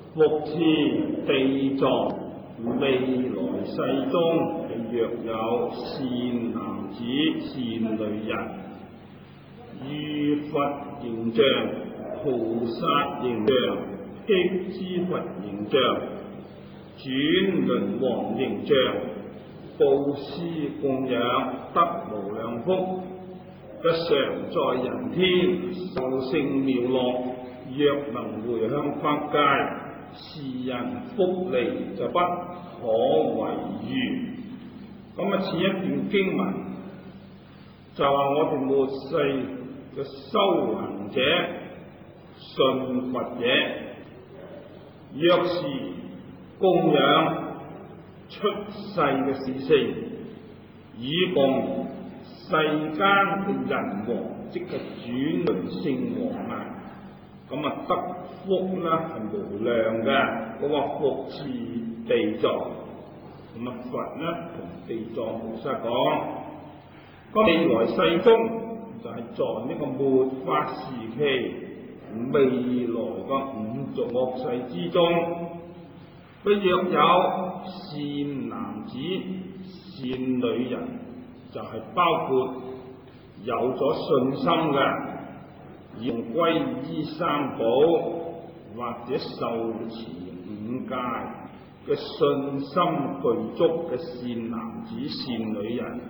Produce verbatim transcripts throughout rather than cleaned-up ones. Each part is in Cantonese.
復次地藏未來世中，若有善男子、善女人，遇佛形象、菩薩形象、辟支佛形象、轉輪王形象，布施供養，得無量福，一常在人天，受勝妙樂。若能回向法界，是人福利就不可為喻。咁啊，似一段經文就話我哋末世嘅修行者、信佛者，若是供養出世嘅事聖，以供世間嘅人王，即係轉輪聖王啊！咁啊，得福啦係無量嘅，嗰個復次地藏。咁啊，佛咧同地藏菩薩講，咁未來世中就係在呢個末法時期，未來嘅五濁惡世之中，佢若有善男子、善女人，就係、是、包括有咗信心嘅，要皈依三寶或者受持五戒嘅信心具足嘅善男子、善女人，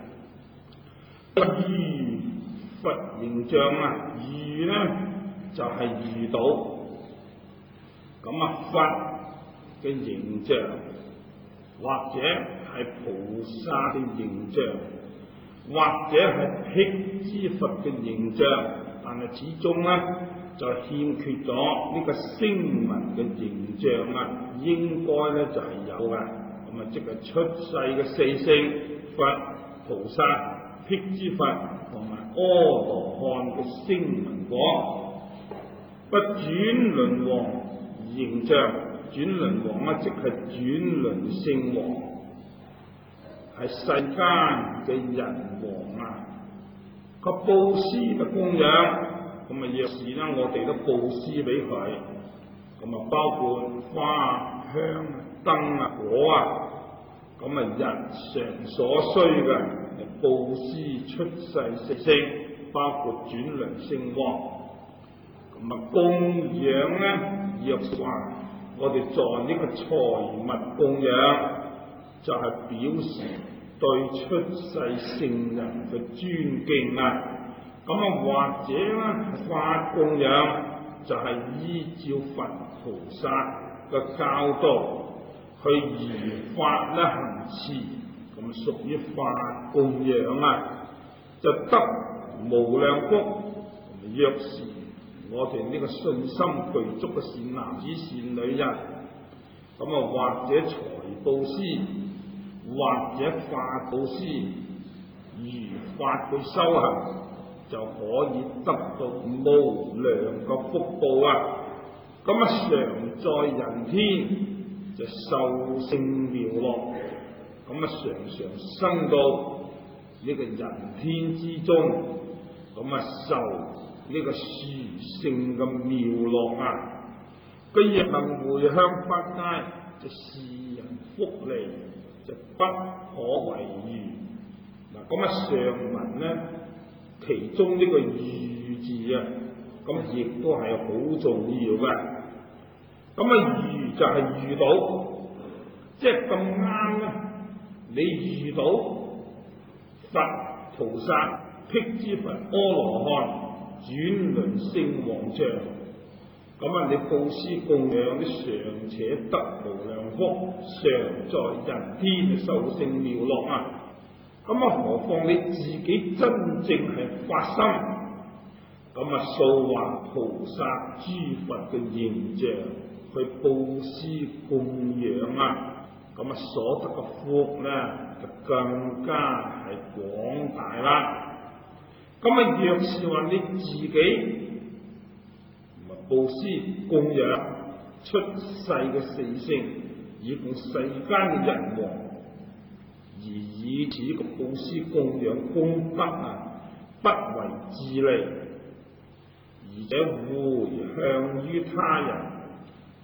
遇佛形象啊，遇呢就係、是、遇到咁啊佛嘅形象，或者係菩薩嘅形象，或者係辟支佛嘅形象。但係始終咧就欠缺咗呢個聲聞嘅形象啊，應該咧就係、是、有嘅。咁啊，即係出世嘅四聖佛、菩薩、辟支佛同埋阿羅漢嘅聲聞果。不轉輪王形象，轉輪王啊，即係轉輪聖王，係世間嘅人王啊。個布施嘅供養，咁啊若是咧，我哋都布施俾佢，咁啊包括花香燈啊果啊，咁啊日常所需嘅布施出世四聖，包括轉輪聖王，咁啊供養咧，若話我哋在呢個財物供養，就係、是、表示對出世聖人嘅尊敬啊，咁啊或者咧法供養就係依照佛菩薩嘅教導去如法咧行持，咁屬於法供養啊，就得無量福。若是我哋呢個信心具足嘅善男子善女人，咁啊或者財布施，或者法布施，如法去修行，就可以得到無量嘅福報啊！咁啊，常在人天就受勝妙樂，咁啊常常生到呢個人天之中，咁啊受呢個殊勝嘅妙樂啊！佢若能回向法界，就是人福利，就不可為喻。嗱，咁啊上文咧，其中呢個喻字啊，咁亦都係好重要嘅。咁啊喻就係遇到，即係咁啱咧，你遇到佛菩薩、辟支佛、阿羅漢、轉輪聖王像，咁啊你布施供養，你尚且得無量福，常在人天受勝妙樂啊！咁啊何況你自己真正係發心，咁啊塑畫菩薩諸佛嘅形象去布施供養啊，咁啊所得嘅福咧就更加係廣大啦。咁啊若是話你自己布施供養出世嘅四聖，以供世間嘅人王，而以此個布施供養功德啊，不為自利，而且回向於他人，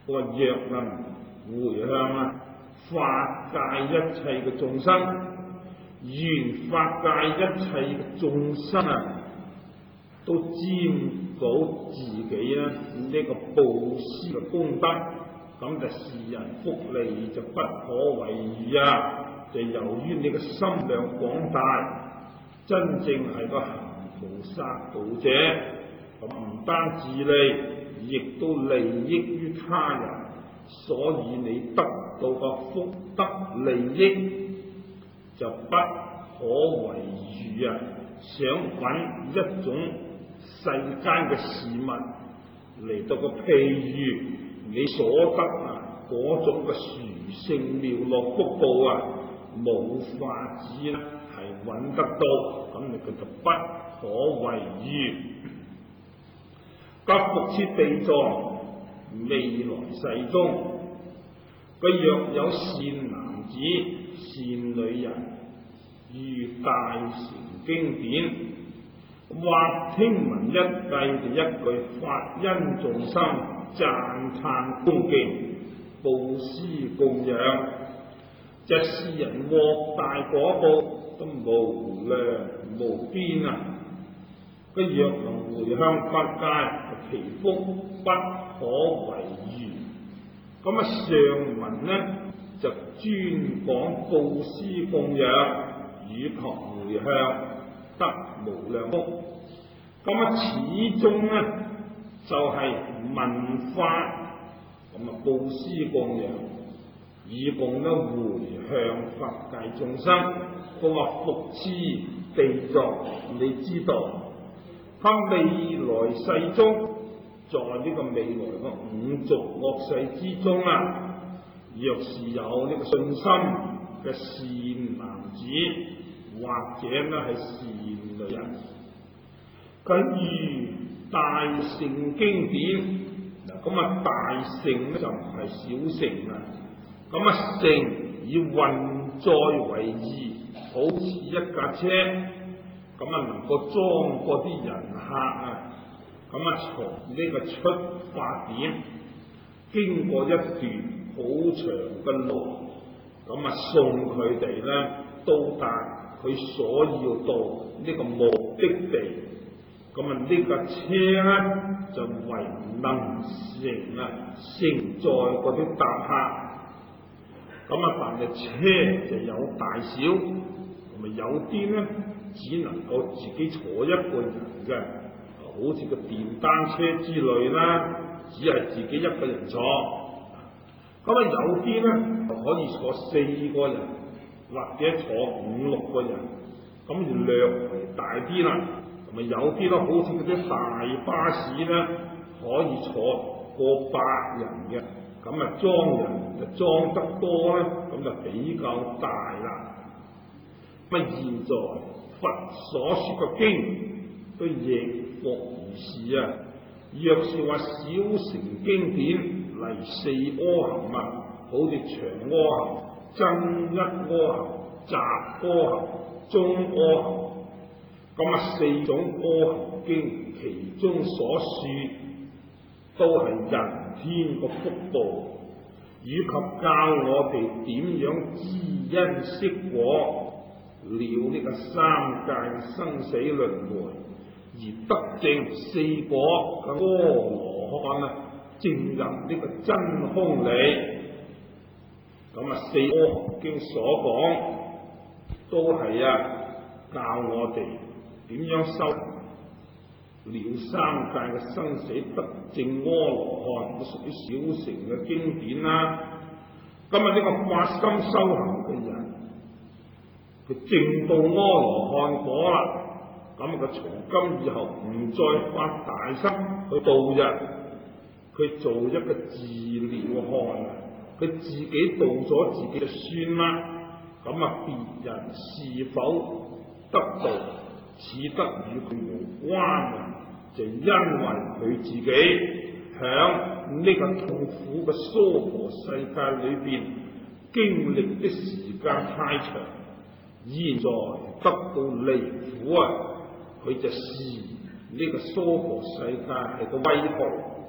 我話若能回向啊，法界一切嘅眾生，願法界一切嘅眾生啊，都沾到自己咧呢、這個布施嘅功德，咁就世人福利就不可為喻啊！就由於你嘅心量廣大，真正係個行菩薩道者，咁唔單自利，亦都利益於他人，所以你得到個福德利益就不可為喻啊！想揾一種世間嘅事物嚟到個譬喻你所得啊嗰種嘅殊勝妙樂福報啊，冇法子咧係揾得到，咁你佢就不可為喻。急復切地藏，未來世中，佢若有善男子、善女人，遇大乘經典，或聽聞一計嘅一句法恩眾生讚歎恭敬、布施供養，這世人獲大果報都無量無邊啊！佢若能回向法界，其福不可為喻。咁啊，上文呢就專講布施供養與及回向得無量福。咁啊，始終呢就係、是、聞法，咁啊布施供養，以供得回向法界眾生。佢話復次地藏，你知道，喺未來世中，在呢個未來嘅五濁惡世之中啊，若是有呢個信心嘅善男子，或者呢係善女人，佢遇大乘經典，嗱咁啊大乘咧就唔係小乘啦，咁啊乘以運載為義，好似一架車，咁啊能夠裝嗰啲人客啊，咁啊從呢個出發點經過一段好長嘅路，咁啊送佢哋咧到達佢所要到呢個目的地，咁啊呢架車咧就為能乘啊承載嗰啲搭客，咁啊但係車就有大小，咁啊有啲咧只能夠自己坐一個人嘅，好似個電單車之類啦，只係自己一個人坐。咁啊有啲咧就可以坐四個人，或者坐五六個人，咁就略為大啲啦。咁啊有啲咧好似嗰啲大巴士咧，可以坐過百人嘅，咁啊裝人就裝得多咧，咁就比較大啦。咁啊現在佛所說嘅經都亦復如是啊。若是話小乘經典嚟四阿含啊，好似長阿含、增一阿含、雜阿含、中阿含，咁啊四種阿含經，其中所說都係人天個福報，以及教我哋點樣知因識果，了呢個三界生死輪迴，而得證四果嘅阿羅漢啊，證入呢個真空理。咁啊，四阿含經所講都係啊，教我哋點樣修了三界嘅生死得證阿羅漢，都屬於小乘嘅經典啦。咁啊，呢個發心修行嘅人，佢證到阿羅漢果啦，咁佢從今以後唔再發大心去度人，佢做一個自了漢，佢自己度咗自己就算啦。咁啊，別人是否得道，似得與佢無關啊！就因為佢自己響呢個痛苦嘅娑婆世界裏邊經歷的時間太長，現在得到離苦啊，佢就視呢個娑婆世界係個威號，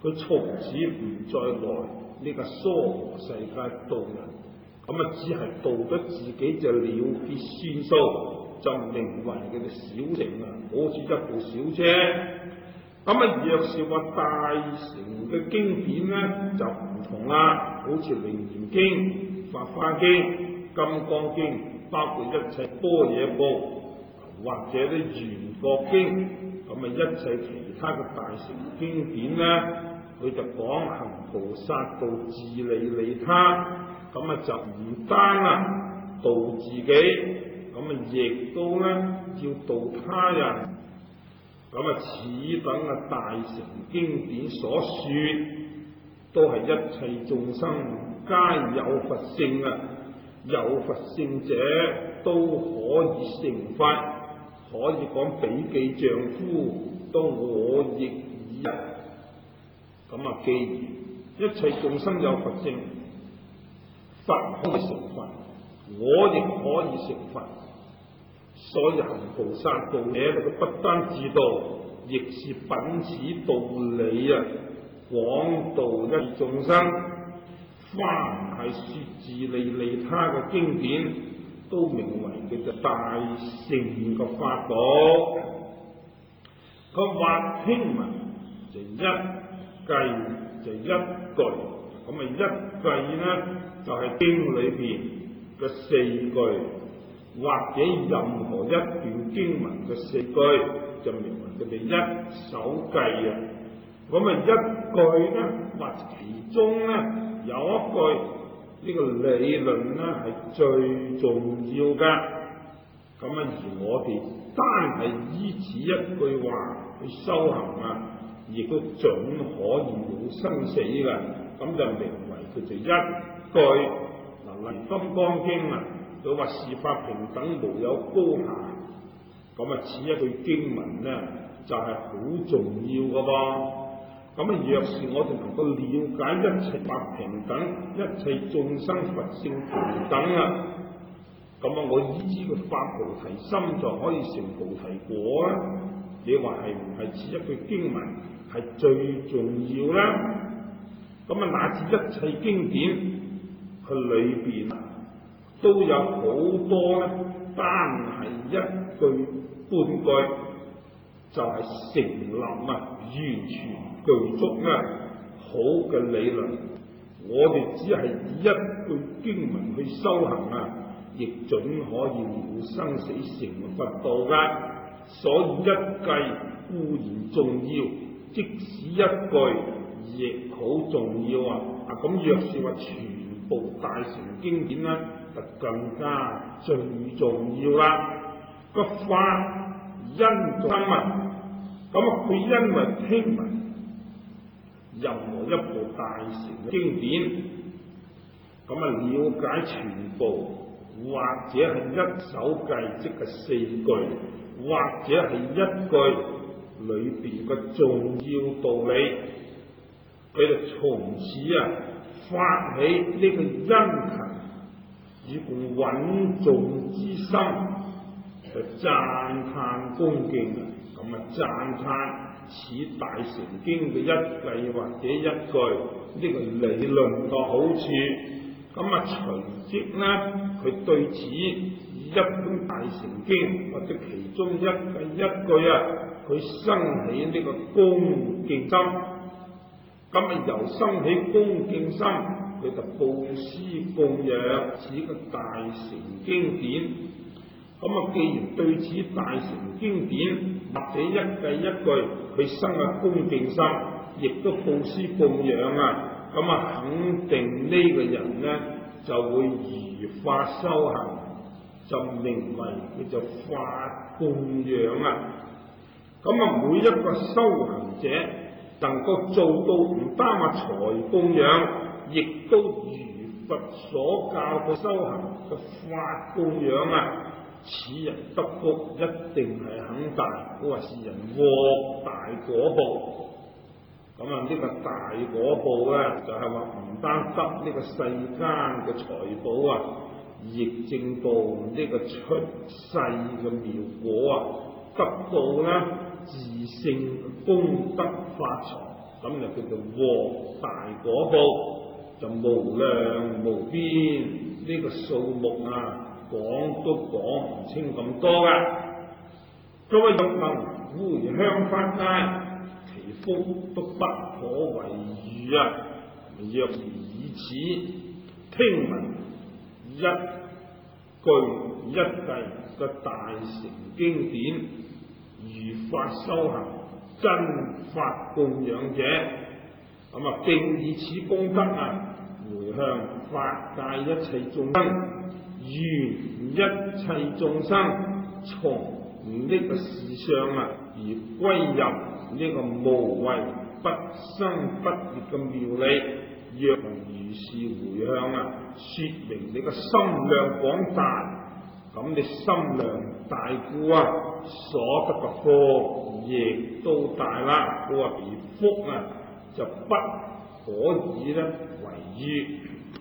佢從此唔再來呢個娑婆世界度人，咁啊只係度咗自己就了結算數，就名為佢嘅小乘啊，好似一部小車。咁啊，若是話大乘嘅經典咧就唔同啦，好似《楞嚴經》、《法華經》、《金剛經》，包括一切般若部或者啲《圓覺經》，咁啊一切其他嘅大乘經典咧，佢就講行菩薩道自利利他，咁啊就唔單啦度自己，咁啊亦都咧要度他人。咁啊，此等嘅大乘經典所說，都係一切眾生皆有佛性啊！有佛性者都可以成佛，可以講比記丈夫都我亦爾。咁啊，既然一切眾生有佛性，佛可以成佛，我亦可以成佛。所以行菩薩道者，佢不單自度，亦是品此道理啊！廣度一眾生，凡係說自利利他嘅經典，都名為叫做大乘嘅法寶。佢話聽聞就一計就一句，咁啊一計呢就係、是、經裏邊嘅四句。或者任何一段經文嘅四句，就名為佢哋一首計啊！咁啊一句呢，或其中呢有一句呢、這個理論呢係最重要㗎。咁啊而我哋單係依此一句話去修行啊，亦都準可以了生死㗎。咁就名為佢就一句。嗱，例如《金剛經》啊。佢話事法平等，無有高下。咁啊，此一句經文咧，就係、是、好重要嘅噃。咁啊，若是我哋能夠了解一切法平等，一切眾生佛性平等啊，咁啊，我依止個發菩提心就可以成菩提果啊！你話係唔係此一句經文係最重要啦？咁啊，乃至一切經典佢裏邊啊，都有好多咧，單係一句半句就係、是、成立啊，完全具足啊好嘅理論。我哋只係以一句經文去修行啊，亦準可以了生死成佛道噶。所以一計固然重要，即使一句亦好重要啊！啊咁，若是話全部大乘經典咧，就更加最重要啦。個法因生啊，咁啊佢因為聽聞任何一部大乘經典，咁啊了解全部，或者係一首計，即係四句，或者係一句裏邊嘅重要道理，佢就從此啊發起呢個殷勤以共穩重之心，就讚歎恭敬啊！咁啊讚歎此大乘經嘅一計或者一句呢、這個理論嘅好處，咁啊隨即呢，佢對此以一般大乘經或者其中一計一句啊，佢生起呢個恭敬心，咁啊由生起恭敬心，佢就布施供養此個大乘經典。咁啊，既然對此大乘經典或者一計一句佢生嘅恭敬心，亦都布施供養啊，咁啊肯定呢個人呢就會如法修行，就名為叫做法供養啊。咁啊，每一個修行者能夠做到唔單話財供養，亦都如佛所教嘅修行嘅法供養啊，此人得福一定係很大，佢話是人獲大果報。咁啊，呢個大果報咧，就係話唔單得呢個世間嘅財寶啊，亦正到呢個出世嘅妙果啊，得到咧自性功德法財， 咁就叫做獲大果報，就無量無邊，呢、這個數目啊講都講唔清咁多噶。各位若能回向法界，其福都不可為喻啊！若是以此聽聞一句一偈嘅大乘經典，如法修行真法供養者，咁啊並以此功德啊回向法界一切眾生，願一切眾生從呢個事上啊而歸入呢個無為不生不滅嘅妙理。若能如是回向啊，說明你個心量廣大，咁你心量大故啊，所得嘅福亦都大啦。佢話而福啊就不可以咧為喻。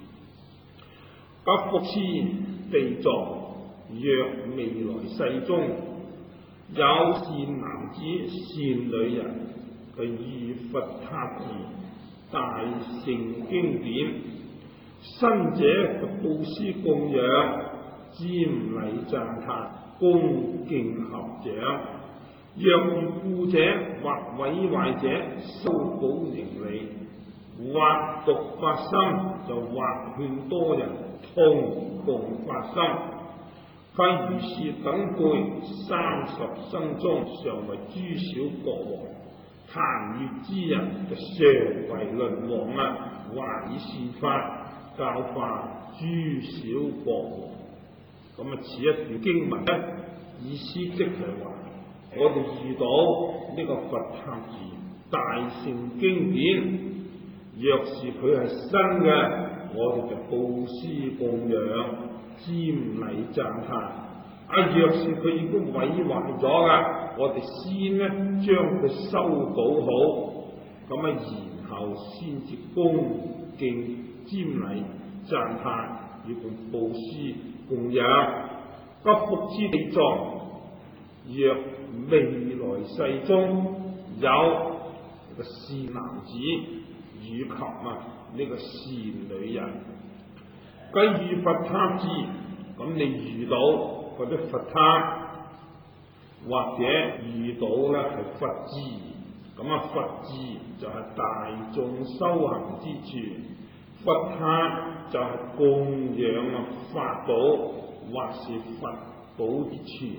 不福之地藏，若未來世中有善男子善女人，佢遇佛塔寺大乘經典，生者就布施供養，瞻禮讚歎，恭敬合掌。若遇故者或毀壞者，修補營利，或獨發心，就或勸多人同共發心。非如是等輩三十生中，常為諸小國王，檀越之人就常為輪王啊！話以善法教化諸小國王。咁啊，此一段經文咧，意思即係話，我哋遇到呢個佛塔寺大乘經典，若是佢係新嘅，我哋就布施供養，瞻禮讚歎。啊，若是佢已經毀壞咗噶，我哋先咧將佢修補好，咁啊，然後先至恭敬瞻禮讚歎，以供布施供養。不福之地藏，若未來世中有個善男子以及啊呢個善女人，佢遇佛塔寺，咁你遇到嗰啲佛塔，或者遇到咧係佛寺，咁啊佛寺就係大眾修行之處，佛塔就係供養啊法寶或是佛寶之處。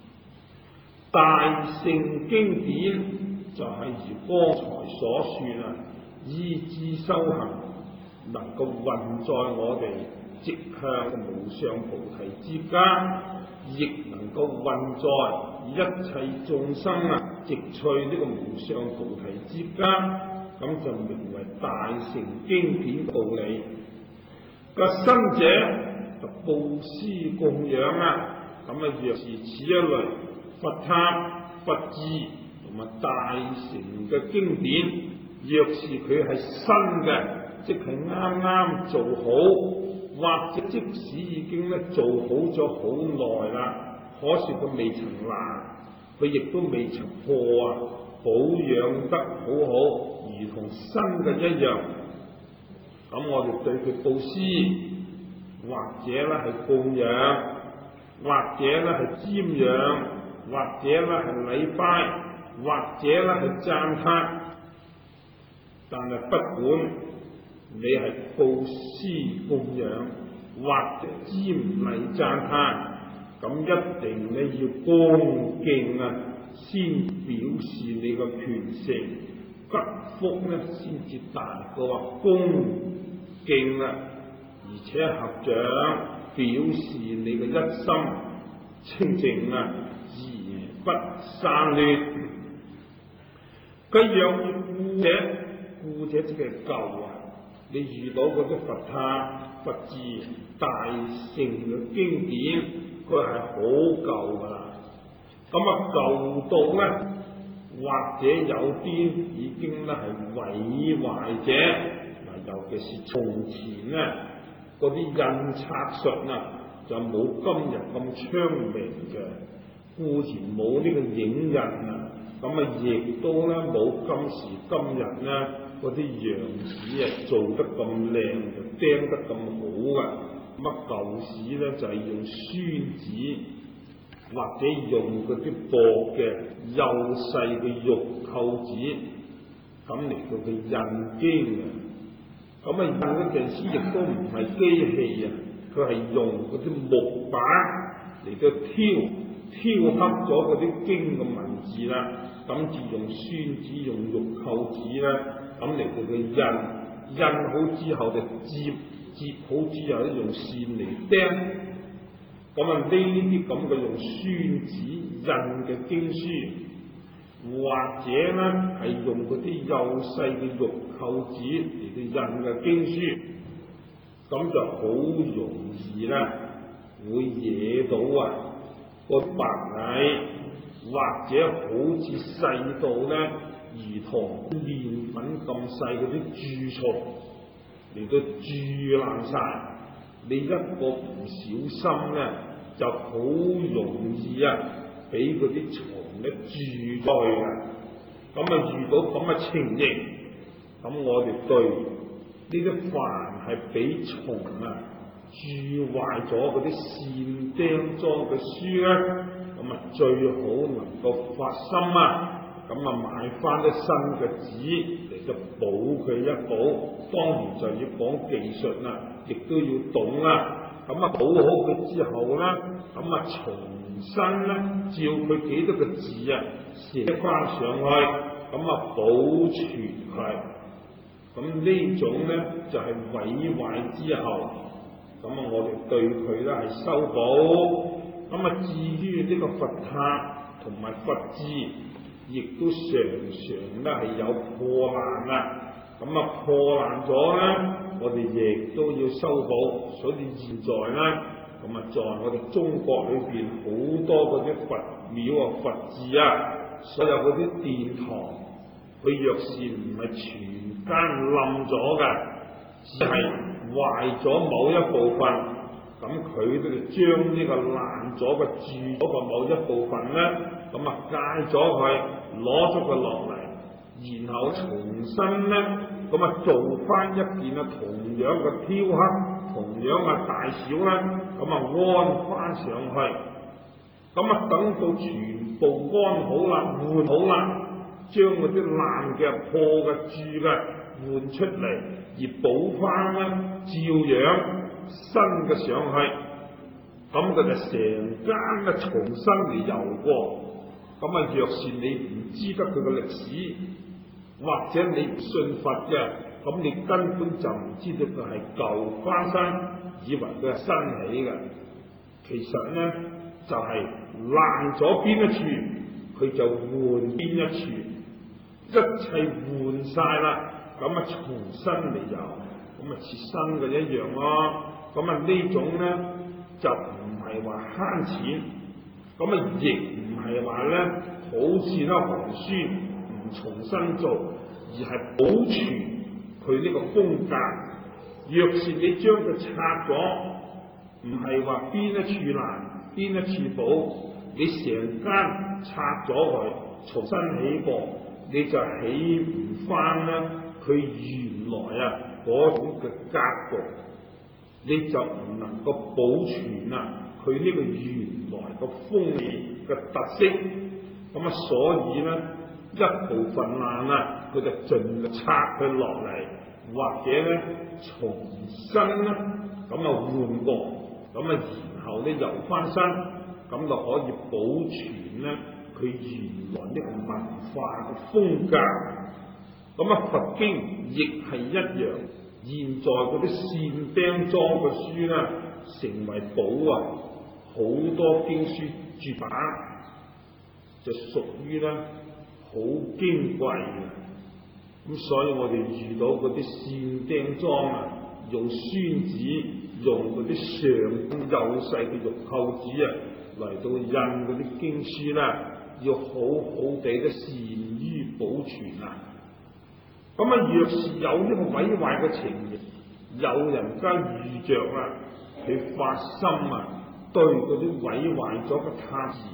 大乘經典就係如剛才所說啊，依之修行，能夠運在我哋直向無上菩提之家，亦能夠運在一切眾生啊直趣呢個無上菩提之家，咁就名為大乘經典道理。個生者就布施供養啊，咁啊若是此一類佛塔、佛寺同埋大乘嘅經典，若是佢係新嘅，即係啱啱做好，或者即使已經咧做好咗好耐啦，可是佢未曾爛，佢亦都未曾破啊，保養得好好，如同新嘅一樣。咁我哋對佢布施，或者咧係供養，或者咧係瞻仰，或者咧係禮拜，或者咧係讚歎，但係不管你係布施供養或者瞻禮讚歎，咁一定你要恭敬啊，先表示你個虔誠，吉福咧先至大過恭敬啊，而且合掌表示你嘅一心清淨啊，而不散亂。佢若遇故者，故者即係舊啊！你遇到嗰啲佛塔、佛寺、大乘嘅經典，佢係好舊噶啦。咁啊舊到咧，或者有啲已經咧係毀壞者，嗱，尤其是從前咧嗰啲印刷術啊，就冇今日咁昌明嘅。固然冇呢個影印啊， 咁啊亦都咧冇今時今日咧嗰啲樣紙啊做得咁靚，就釘得咁好噶。咁啊舊時咧就係、是、用宣紙或者用嗰啲薄嘅幼細嘅玉扣紙咁嚟到去印經嘅。咁啊印嗰陣時亦都唔係機器啊，佢係用嗰啲木板嚟到挑挑黑咗嗰啲經嘅文字啦，咁至用宣紙用玉扣紙啦，咁嚟到去印印好之後就摺摺好之後咧用線嚟釘。咁啊呢啲咁嘅用宣紙印嘅經書，或者咧係用嗰啲幼細嘅玉扣紙嚟到印嘅經書，咁就好容易啦，會惹到啊個白蟻，或者好似細到咧如同麵粉咁細嗰啲蛀蟲嚟到蛀爛晒。你一個唔小心咧，就好容易啊俾嗰啲蟲咧蛀咗去嘅。咁啊遇到咁嘅情形，咁我哋對呢啲凡係俾蟲啊蛀壞咗嗰啲線釘裝嘅書咧，咁啊最好能夠發心啊，咁啊買翻啲新嘅紙嚟到補佢一補。當然就要講技術啦，亦都要懂啦。咁啊補好佢之後咧，咁啊重新咧照佢幾多個字啊寫翻上去，咁啊保存佢。咁呢種咧就係、是、毀壞之後，咁啊我哋對佢咧係修補。咁啊至於呢個佛塔同埋佛字，亦都常常咧係有破爛啊。咁啊破爛咗咧，我哋亦都要修補。所以現在咧，咁啊在我哋中國裏邊好多嗰啲佛廟啊、佛寺啊，所有嗰啲殿堂，佢若是唔係全間冧咗嘅，只係壞咗某一部分，咁佢都要將呢個爛咗嘅蛀咗嘅某一部分咧，咁啊戒咗佢，攞咗佢落嚟，然後重新咧，咁啊做翻一件啊同樣嘅雕刻，同樣嘅大小咧，咁啊安翻上去，咁啊等到全部安好啦，換好啦，將嗰啲爛嘅、破嘅、蛀嘅換出嚟，而補翻咧，照樣新嘅上去，咁佢就成間嘅重新嚟遊過。咁啊，若是你唔知得佢嘅歷史，或者你唔信佛嘅，咁你根本就唔知道佢係舊翻新，以為佢係新起嘅。其實咧就係爛咗邊一處，佢就換邊一處，一切換晒啦，咁啊重新嚟遊，咁啊似新嘅一樣咯。咁啊呢種咧就唔係話慳錢，咁啊亦唔係話咧好似咧寒書唔重新做，而係保存佢呢個風格。若是你將佢拆咗，唔係話邊一處爛邊一處補，你成間拆咗佢，重新起過，你就起唔翻咧佢原來啊嗰種嘅格局，你就唔能夠保存啊佢呢個原來嘅風味嘅特色。咁啊，所以咧一部分爛啊，佢就盡力拆佢落嚟，或者咧重新咧咁啊換過，咁啊然後咧由翻身，咁就可以保存咧佢原來呢個文化嘅風格。咁啊佛經亦係一樣，現在嗰啲線釘裝嘅書咧成為寶啊，好多經書絕版，就屬於咧好矜貴嘅。咁所以我哋遇到嗰啲線釘裝啊，用宣紙，用嗰啲上幼細嘅玉扣紙啊嚟到印嗰啲經書咧，要好好地咧善於保存啊。咁啊，若是有呢個毀壞嘅情形，有人家遇着啊，佢發心啊，對嗰啲毀壞咗嘅塔寺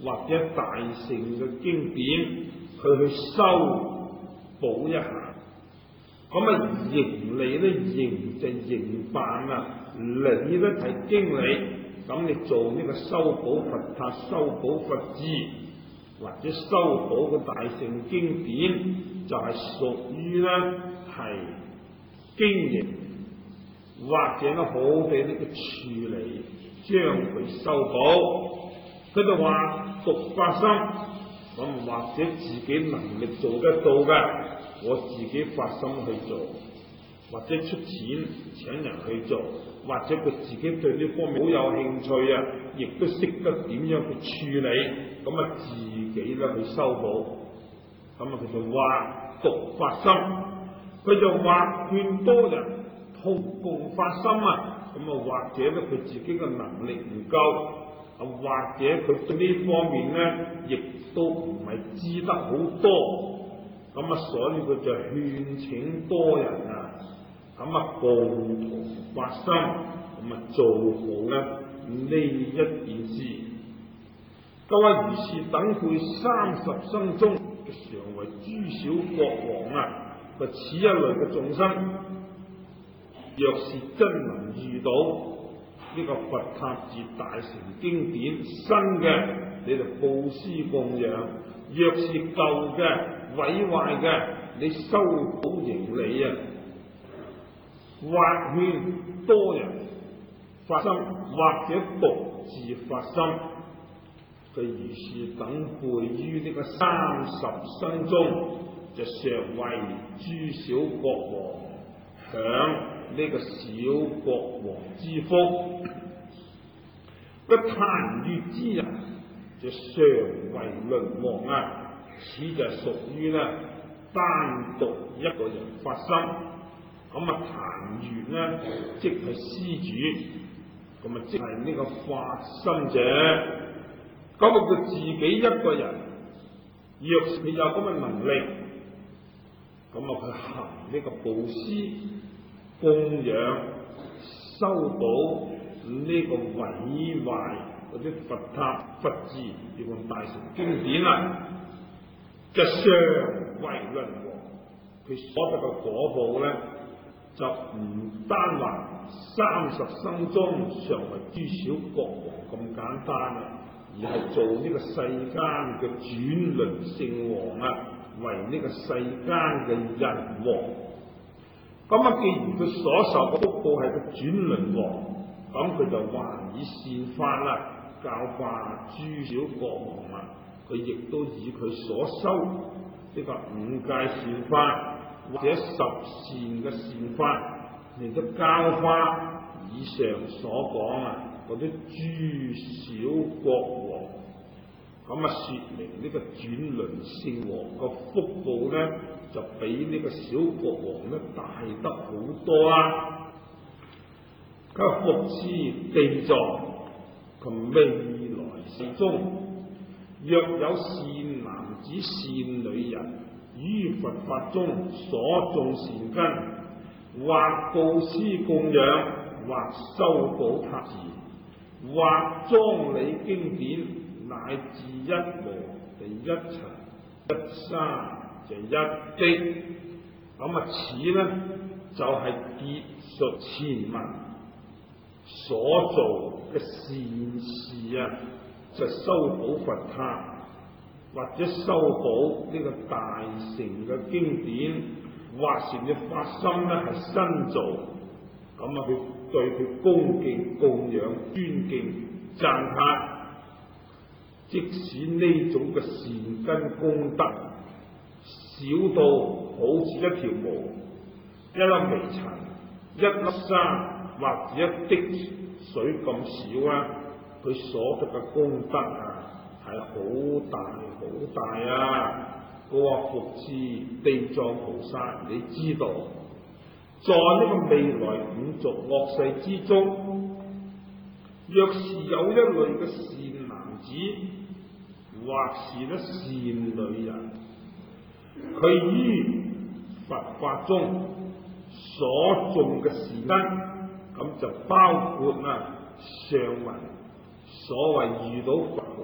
或者大乘嘅經典，佢去修補一下。咁啊，營理咧，營就營辦啊，理咧係經理。咁你做呢個修補佛塔、修補佛寺，或者修補個大乘經典，就係、是、屬於咧係經營，或者咧好地呢個處理，將佢修補。佢就話獨發心，咁或者自己能力做得到嘅，我自己發心去做，或者出錢請人去做，或者佢自己對呢方面好有興趣啊，亦都識得點樣去處理，咁啊自己咧去修補。咁啊佢就話獨發心，佢就話勸多人同共發心啊，咁啊或者咧佢自己嘅能力唔夠。啊，或者佢對呢方面咧，亦都唔係知得好多，咁啊，所以佢就勸請多人啊，咁啊，共同發心，咁啊，做好咧呢一件事。各位如是等輩三十生中，常為諸小國王啊，佢此一類嘅眾生，若是真能遇到呢個佛塔寺大乘經典新嘅，你就布施供養；若是舊嘅毀壞嘅，你修補營理啊，或勸多人發心，或者獨自發心。佢如是等輩於呢個三十生中，就常為諸小國王享呢個小國王之福。個檀越之人就常為輪王啊，此就屬於咧單獨一個人發心。咁啊，檀越咧即係施主，咁啊即係呢個發心者。咁啊佢自己一個人，若是有咁嘅能力，咁啊佢行呢個布施、供養、修補呢個毀壞嗰啲佛塔、佛寺，要用大乘經典啦，就常為輪王。佢所得嘅果報咧，就唔單話三十生中常為諸小國王咁簡單啊，而係做呢個世間嘅轉輪聖王啊，為呢個世間嘅人王。咁啊，既然佢所受嘅福報係個轉輪王，咁佢就還以善法啦，教化諸小國王啊。佢亦都以佢所修呢個五戒善法或者十善嘅善法嚟到教化以上所講啊嗰啲諸小國王。咁啊，說明呢個轉輪聖王個福報咧，就比呢個小國王咧大得好多啦。佢復次地藏及未來世中，若有善男子善女人於佛法中所種善根，或布施供養，或修補塔寺，或裝理經典，乃至一無地一塵一沙就一滴，咁啊此呢就係、是、結述前文所做嘅善事啊，就修補佛塔或者修補呢個大乘嘅經典，或是你發心咧係新做，咁啊佢對佢恭敬供養尊敬讚歎。即使呢種嘅善根功德少到好似一條毛、一粒微塵、一粒沙或者一滴水咁少啊，佢所得嘅功德啊係好大好大啊！佢話復次地藏菩薩，你知道，在呢個未來五濁惡世之中，若是有一類嘅善男子，或是咧善女人，佢於佛法中所種嘅善根，咁就包括啊上文所謂遇到佛菩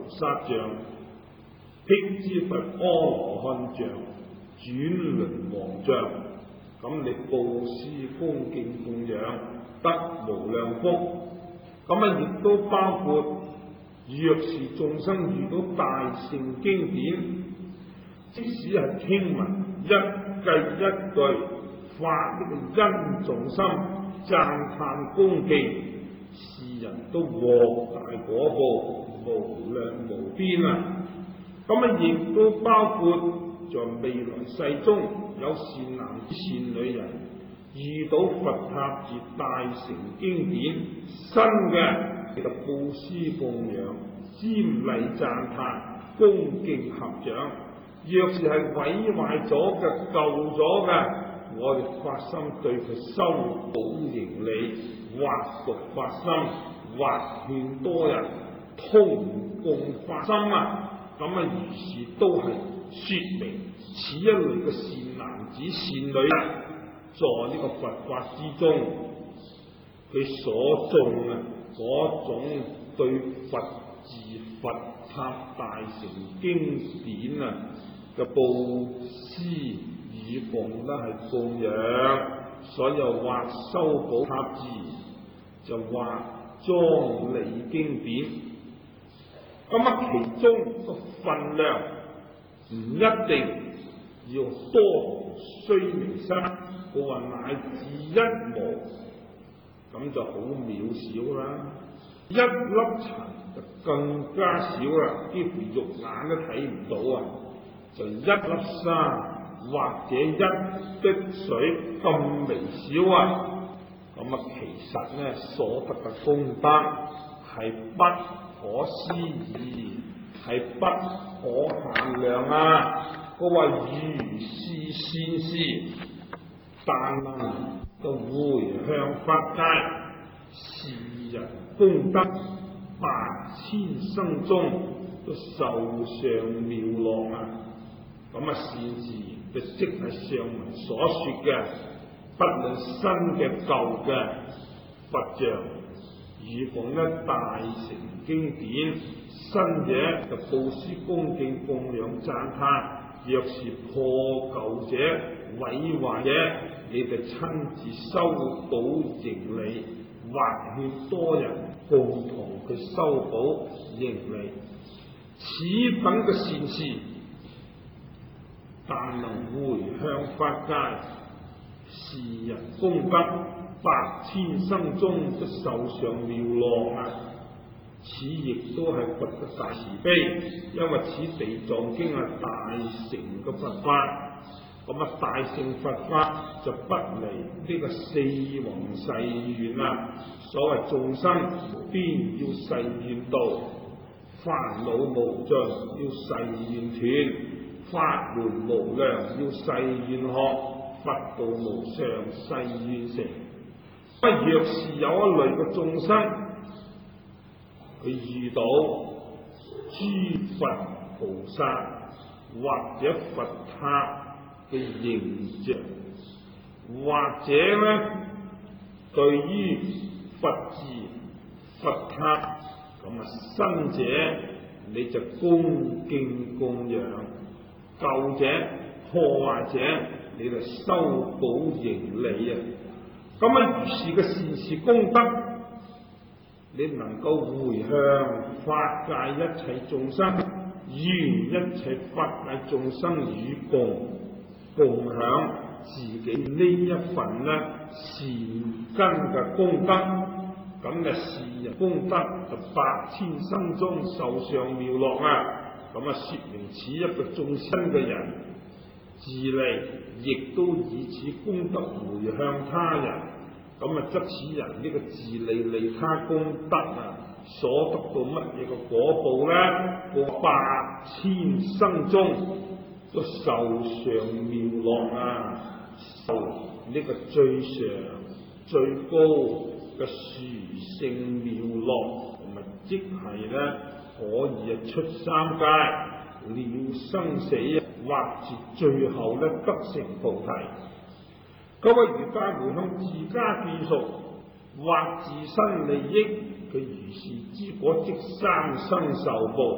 薩像，辟支佛阿羅漢像，轉輪王像，咁你布施恭敬供養得無量福。咁啊，亦都包括若是眾生遇到大乘經典，即使係聽聞一句一句發呢個恩重心，讚歎恭敬，是人都獲大果報無量無邊啊！咁啊，亦都包括在未來世中有善男子善女人遇到佛塔寺大乘經典，新嘅其實布施供養、瞻禮讚歎、恭敬合掌。若是係毀壞咗嘅、舊咗嘅，我哋發心對佢修補迎理，或讀發心，或勸多人同共發心啊！咁啊，如是都係説明此一類嘅善男子善女人，在呢個佛法之中，佢所種啊嗰種對佛寺佛塔大乘經典啊嘅布施與供都係供養，所以又話修補塔寺，就話莊理經典。咁啊，其中個分量唔一定要多須彌山，我話乃至一毛，咁就好渺小啦。一粒塵就更加少啦，幾乎肉眼都睇唔到啊！就一粒沙或者一滴水咁微小啊！咁啊，其實咧所得嘅功德係不可思議，係不可限量啊！我話如是善事，但能就回向法界，是人功德百千生中都壽上妙樂啊！咁啊，善事就即係上文所說嘅，不論新嘅舊嘅佛像，如奉一大乘經典，新者就布施恭敬供養讚歎；若是破舊者、毀壞者，你哋親自修補迎理，或勸多人共同去修補迎理。此等嘅善事，但能回向法界，是人功德百千生中都壽上妙樂啊！此亦都係佛嘅大慈悲，因為此地藏經係大乘嘅佛法，咁啊大乘佛法就不離呢個四弘誓願啦。所謂眾生無邊要誓願度，煩惱無盡要誓願斷，法門無量要誓願學，佛道無上誓願成。不若是有一類嘅眾生，佢遇到諸佛菩薩或者佛塔嘅形象，或者咧對於佛寺佛塔咁啊新者，你就恭敬供養；舊者破壞者，你就修補迎理啊！咁啊，如是嘅善事功德，你能夠回向法界一切眾生，願一切法界眾生與共共享自己呢一份咧善根嘅功德，咁嘅是人功德就百千生中壽上妙樂啊！咁啊，說明此一個眾生嘅人自利，亦都以此功德回向他人，咁啊，則此人呢個自利利他功德啊，所得到乜嘢嘅果報咧？過百千生中都壽上妙樂啊！受呢個最上最高嘅殊勝妙樂，同埋即係咧可以啊出三界了生死啊，或至最後咧得成菩提。各位如家回向自家眷屬或自身利益，佢如是之果即生生受報，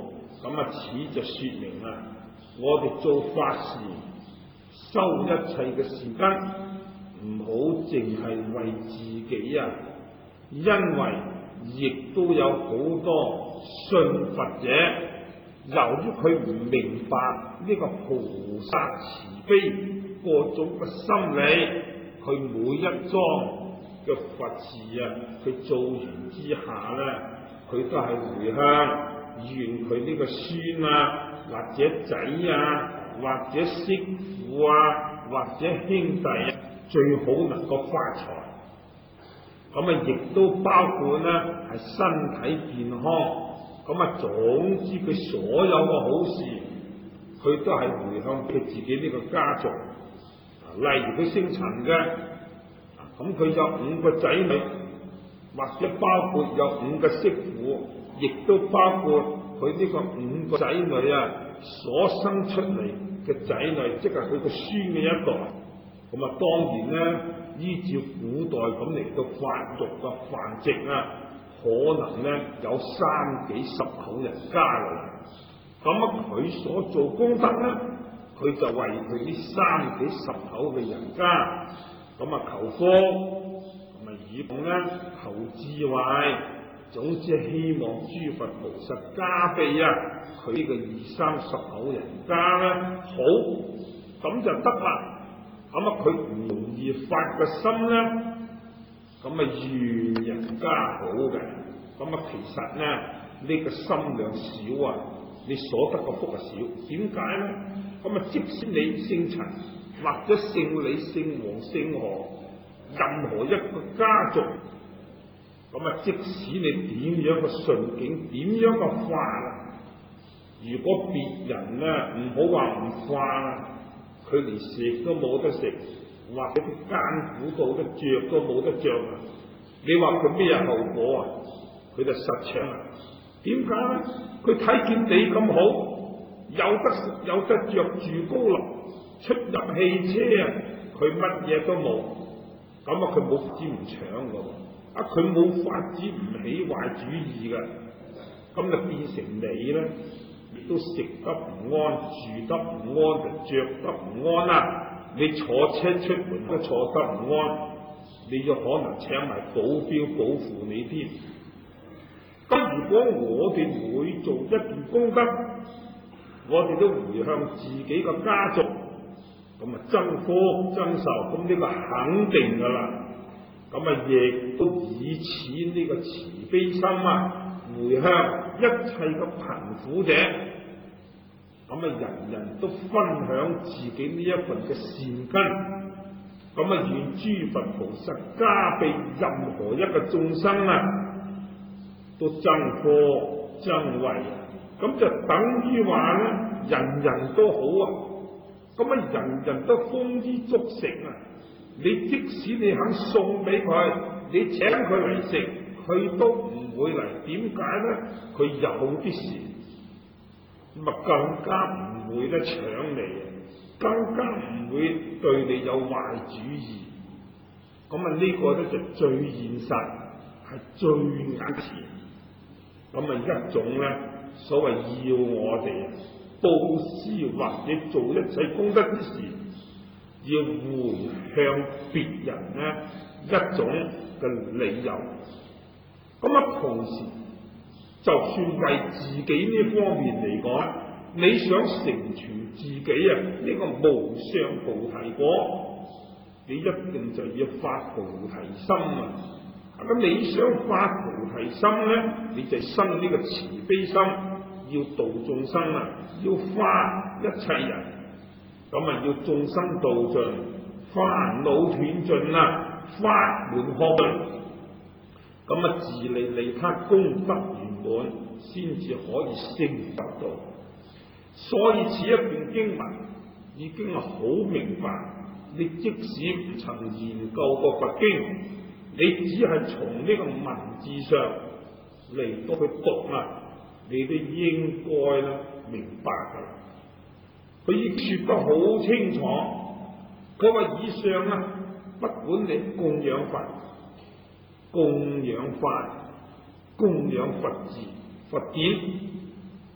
咁啊，此就說明啊，我哋做法事收一切嘅事根，唔好淨係為自己啊，因為亦都有好多信佛者，由於佢唔明白呢個菩薩慈悲嗰種嘅心理，佢每一樁嘅佛事啊，佢做完之下咧，佢都係回向。願佢呢個孫啊，或者仔啊，或者媳婦啊，或者兄弟啊，最好能夠發財。咁啊，亦都包括咧係身體健康。咁啊，總之佢所有嘅好事，佢都係回向佢自己呢個家族。例如佢姓陳嘅，咁佢有五個仔女，或者包括有五個媳婦。亦都包括佢呢個五個仔女啊，所生出嚟嘅仔女，即係佢個孫嘅一代。咁啊，當然咧，依照古代咁嚟到發育嘅繁殖啊，可能咧有三幾十口人家㗎啦。咁啊，佢所做功德咧，佢就為佢呢三幾十口嘅人家，咁啊求福，咁啊以供咧求智慧。總之希望諸佛菩薩加庇啊，佢呢個二三十口人家咧好，咁就得啦。咁啊，佢唔容易發個心咧，咁啊願人家好嘅。咁啊，其實咧呢、這個心量少啊，你所得個福啊少。點解咧？咁啊，即使你姓陳或者姓李、姓黃、姓何，任何一個家族。咁啊，即使你點樣個順境，點樣個化啦，如果別人咧唔好話唔化啦，佢連食都冇得食，或者啲艱苦到得着都冇得着啊！你話佢咩後果啊？佢就實搶啊！點解咧？佢睇見你咁好，有得食有得着，住高樓，出入汽車啊，佢乜嘢都冇，咁啊佢冇法子唔搶噶喎。啊！佢冇法子唔起壞主意嘅，咁就變成你咧，亦都食得唔安，住得唔安，就着得唔安啦。你坐車出門都坐得唔安，你就可能請埋保鏢保護你添。咁如果我哋每做一件功德，我哋都回向自己嘅家族，咁啊增福增壽，咁呢個肯定噶啦。咁啊，亦都以此呢個慈悲心啊，回向一切嘅貧苦者，咁啊，人人都分享自己呢一份嘅善根，咁啊，願諸佛菩薩加庇任何一個眾生啊，都增福增慧，咁就等於話咧，人人都好啊，咁啊，人人都豐衣足食啊。你即使你肯送俾佢，你請佢嚟食，佢都唔會嚟。點解咧？佢有啲事，咁啊更加唔會咧搶你，更加唔會對你有壞主意。咁啊呢個咧就最現實，係最眼前。咁啊一種咧，所謂要我哋布施或者做一切功德之事，要回向別人咧一種嘅理由，咁啊同時，就算為自己呢方面嚟講，你想成全自己啊呢、這個無上菩提果，你一定就要發菩提心啊！咁你想發菩提心咧，你就生呢個慈悲心，要度眾生啊，要化一切人。咁啊，要眾生度盡，煩惱斷盡啦，法門學盡，咁啊自利利他功德圓滿，先至可以升得到。所以此一段經文已經係好明白，你即使唔曾研究過佛經，你只係從呢個文字上嚟到去讀啊，你都應該咧明白噶。佢亦說得好清楚，佢話以上啊，不管你供養佛、供養法、供養佛字、佛典，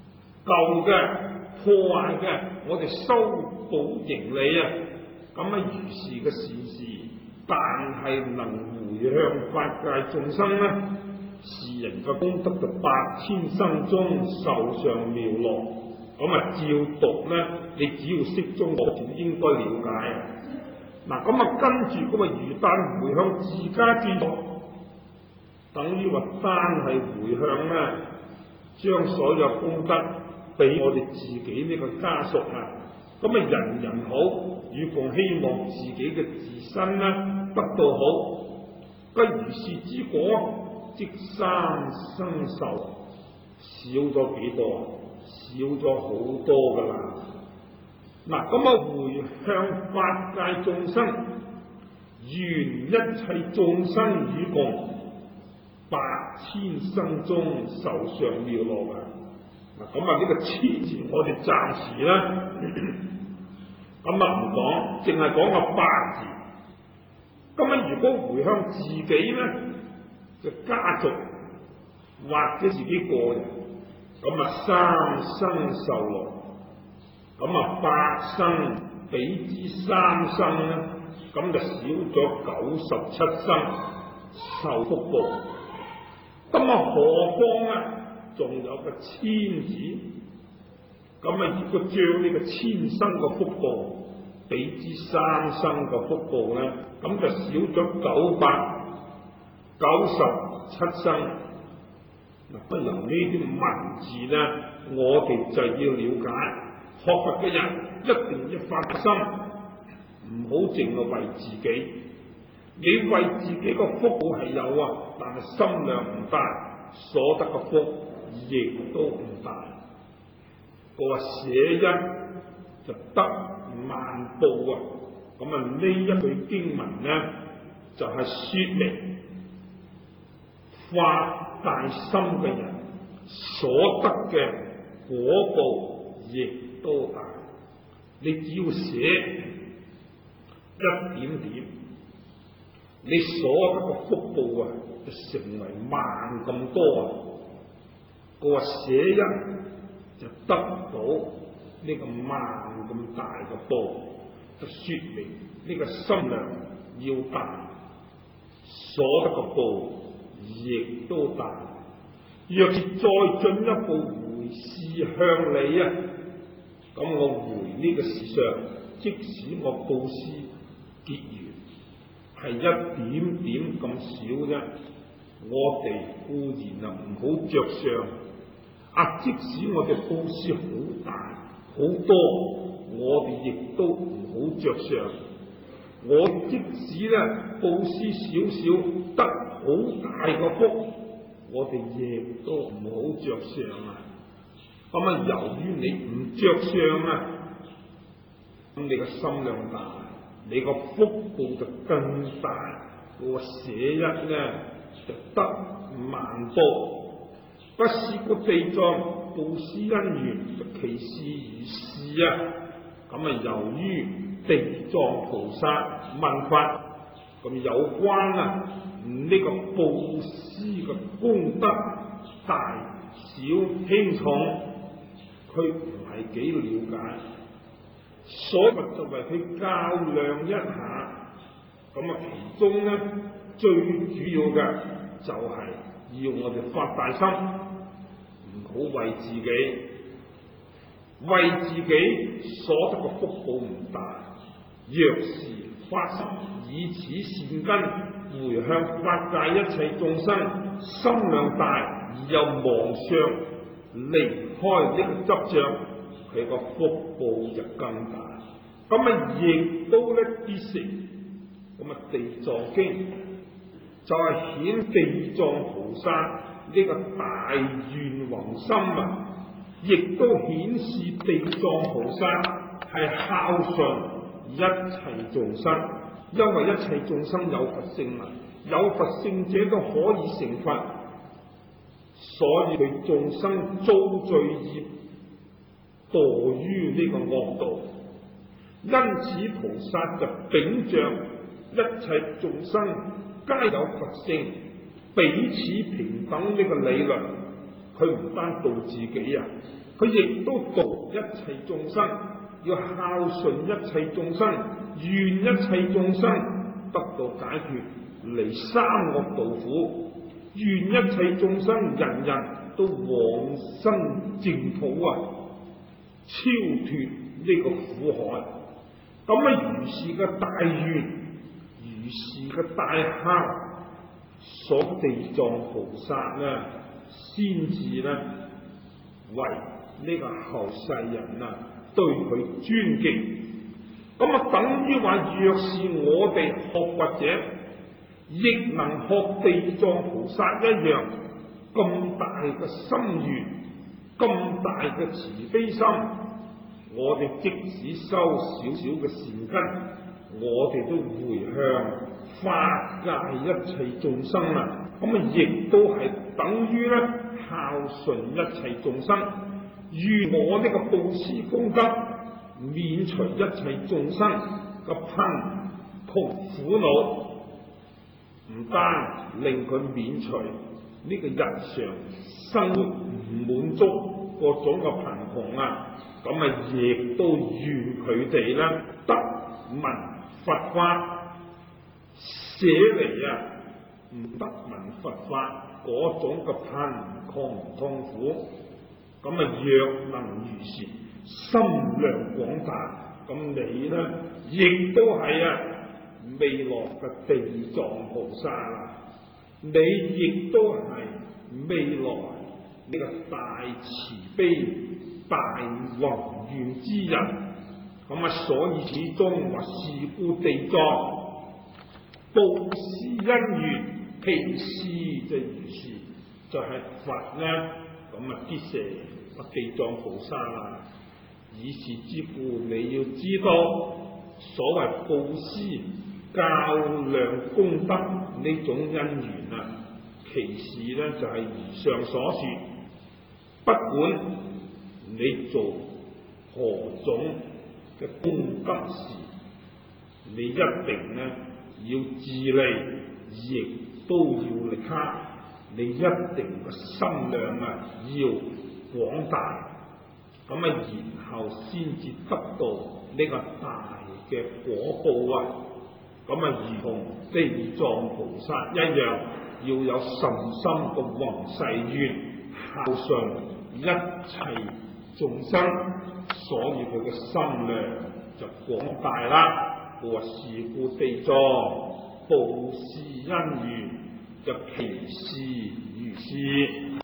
舊嘅破壞嘅，我哋修補營理啊！咁啊如是嘅善事，但係能回向法界眾生呢，是人嘅功德就百千生中受上妙樂。咁啊照讀呢，你只要識中國字應該了解。嗱，咁啊跟住咁啊如但回向自家之國，等於話單係回向呢，將所有功德俾我哋自己呢個家屬啊。咁啊人人好，與共希望自己嘅自身呢得到好，不如是之果，即三生受少咗幾多？少咗好多噶啦。嗱，咁啊回向法界眾生，願一切眾生與共，百千生中受上妙樂啊！嗱，咁啊呢個千字我哋暫時啦，咁啊唔講，淨係講個百字。咁啊如果回向自己咧，就家族或者自己個人，咁啊三生受樂，咁啊八生比之三生咧，咁就少咗九十七生受福報。咁啊何況咧，仲有個千字，咁啊如果將呢個千生嘅福報比之三生嘅福報咧，咁就少咗九百九十七生。嗱，不由呢啲文字咧，我哋就要了解。學佛嘅人一定要發心，唔好淨係為自己。你為自己個福報係有啊，但係心量唔大，所得嘅福亦都唔大。佢話捨一就得萬報啊！咁啊呢一句經文咧，就係、是、說明發大心嘅人所得嘅果報亦都大。你只要捨一點點，你所得嘅福報啊，就成為萬咁多啊！佢話捨一就得到呢個萬咁大嘅報，就說明呢個心量要大，所得嘅報亦都大。若是再進一步回事向你啊，咁我回呢個事上，即使我布施結緣係一點點咁少啫，我哋固然啊唔好着相啊，即使我哋布施好大好多，我哋亦都唔好着相。我即使咧布施少少得好大個福，我哋亦都唔好着相啊！咁啊，由於你唔着相啊，咁你個心量大，你個福報就更大。我捨一咧就得萬報，不是個地藏布施因緣，其事如是啊！咁啊，由於地藏菩薩問法，咁有關啊呢、這個布施嘅功德大小輕重，佢唔係幾了解，所以就為佢較量一下。咁啊，其中咧最主要嘅就係要我哋發大心，唔好為自己，為自己所得嘅福報唔大。若是發心以此善根回向法界一切眾生，心量大而又忘相，離開呢個執着，佢個福報就更大。咁啊，亦都咧必成。咁啊，地藏經就係顯地藏菩薩呢個大願宏心啊，亦都顯示地藏菩薩係孝順一切眾生，因為一切眾生有佛性啊，有佛性者都可以成佛，所以佢眾生遭罪業墮於呢個惡道，因此菩薩就秉着一切眾生皆有佛性，彼此平等呢個理論，佢唔單度自己啊， 佢亦都度一切眾生，要孝順一切眾生，願一切眾生得到解脫，離三惡道苦，願一切眾生人人都往生淨土啊，超脫呢個苦海。咁啊，如是嘅大願，如是嘅大孝，所地藏菩薩呢，先至呢為呢個後世人啊對佢尊敬。咁啊，等於話，若是我哋學佛者，亦能學地藏菩薩一樣，咁大嘅心願，咁大嘅慈悲心，我哋即使修少少嘅善根，我哋都回向化界一切眾生啊！咁啊，亦都係等於咧孝順一切眾生，願我呢個布施功德，免除一切眾生嘅貧窮苦惱，唔單令佢免除呢個日常生活唔滿足各種嘅貧窮啊，咁啊亦都願佢哋咧得聞佛法，捨離啊唔得聞佛法嗰種嘅貧窮痛苦。咁啊，若能如是，心量廣大，咁你呢亦都係啊未來嘅地藏菩薩啦，你亦都係未來呢個大慈悲大宏願之人。咁啊，所以始終話是故地藏布施因緣，其事就如是，就係、是、佛呢，咁啊必成個地藏菩薩啦。以是之故，你要知道，所謂布施較量功德呢種因緣啊，其事呢就係、是、如上所說，不管你做何種嘅功德事，你一定呢要自利，亦都要利他，你一定個心量啊要廣大，咁啊然後先至得到呢個大嘅果報啊！咁啊如同地藏菩薩一樣，要有甚深嘅宏誓願，孝順一切眾生，所以佢嘅心量就廣大啦。佢話是故地藏布施因緣，就其事如是。